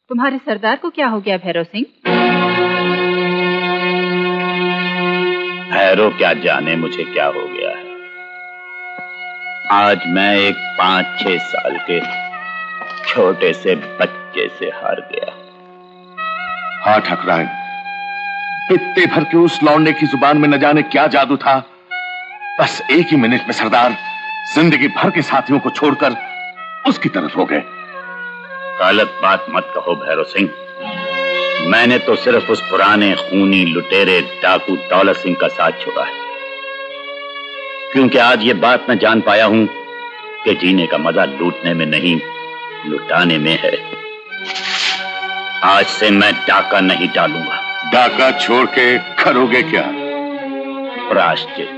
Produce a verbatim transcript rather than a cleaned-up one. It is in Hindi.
तुम्हारे सरदार को क्या हो गया भैरव सिंह? भैरव क्या जाने मुझे क्या हो गया है। आज मैं एक पांच छह साल के छोटे से बच्चे से हार गया। हाँ ठाकुराइन, पित्ते भर के उस लौंडे की जुबान में न जाने क्या जादू था। बस एक ही मिनट में सरदार जिंदगी भर के साथियों को छोड़कर उसकी तरफ हो गए। गलत बात मत कहो भैरव सिंह। मैंने तो सिर्फ उस पुराने खूनी लुटेरे डाकू दौलत सिंह का साथ छोड़ा है, क्योंकि आज ये बात मैं जान पाया हूं कि जीने का मजा लूटने में नहीं, लुटाने में है। आज से मैं डाका नहीं डालूंगा। डाका छोड़ के करोगे क्या? प्रायश्चित।